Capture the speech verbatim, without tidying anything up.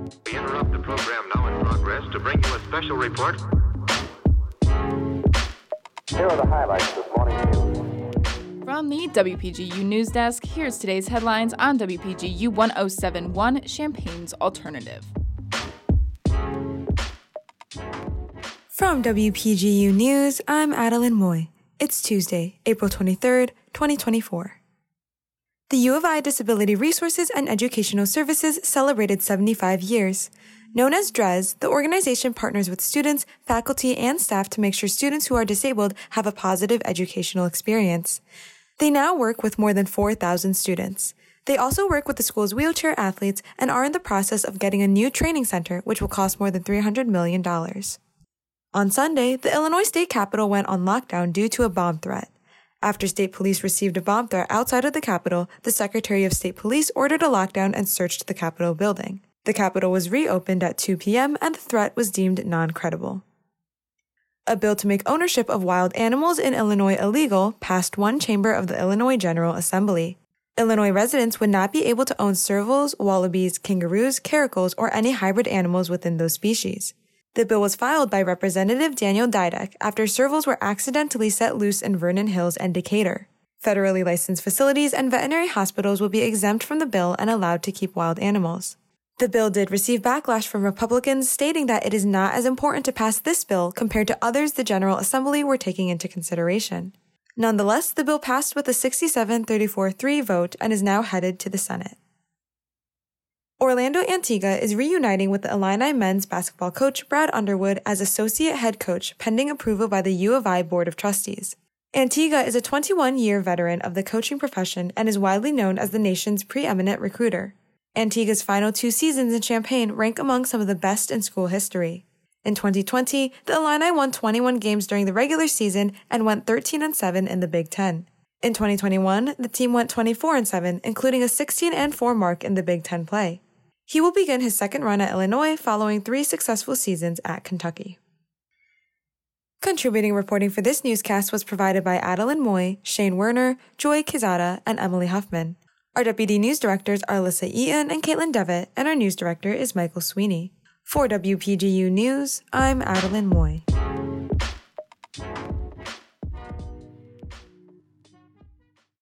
We interrupt the program now in progress to bring you a special report. Here are the highlights this morning news. From the W P G U News Desk, here's today's headlines on W P G U one oh seven point one, Champaign's Alternative. From W P G U News, I'm Adeline Moy. It's Tuesday, April twenty-third, twenty twenty-four. The U of I Disability Resources and Educational Services celebrated seventy-five years. Known as D R E S, the organization partners with students, faculty, and staff to make sure students who are disabled have a positive educational experience. They now work with more than four thousand students. They also work with the school's wheelchair athletes and are in the process of getting a new training center, which will cost more than three hundred million dollars. On Sunday, the Illinois State Capitol went on lockdown due to a bomb threat. After state police received a bomb threat outside of the Capitol, the Secretary of State Police ordered a lockdown and searched the Capitol building. The Capitol was reopened at two p.m. and the threat was deemed non-credible. A bill to make ownership of wild animals in Illinois illegal passed one chamber of the Illinois General Assembly. Illinois residents would not be able to own servals, wallabies, kangaroos, caracals, or any hybrid animals within those species. The bill was filed by Representative Daniel Didek after servals were accidentally set loose in Vernon Hills and Decatur. Federally licensed facilities and veterinary hospitals will be exempt from the bill and allowed to keep wild animals. The bill did receive backlash from Republicans, stating that it is not as important to pass this bill compared to others the General Assembly were taking into consideration. Nonetheless, the bill passed with a sixty-seven thirty-four three vote and is now headed to the Senate. Orlando Antigua is reuniting with the Illini men's basketball coach Brad Underwood as associate head coach pending approval by the U of I Board of Trustees. Antigua is a twenty-one-year veteran of the coaching profession and is widely known as the nation's preeminent recruiter. Antigua's final two seasons in Champaign rank among some of the best in school history. In twenty twenty, the Illini won twenty-one games during the regular season and went thirteen and seven in the Big Ten. In twenty twenty-one, the team went twenty-four and seven, including a sixteen and four mark in the Big Ten play. He will begin his second run at Illinois following three successful seasons at Kentucky. Contributing reporting for this newscast was provided by Adeline Moy, Shane Werner, Joy Kizada, and Emily Huffman. Our deputy news directors are Alyssa Eaton and Caitlin Devitt, and our news director is Michael Sweeney. For W P G U News, I'm Adeline Moy.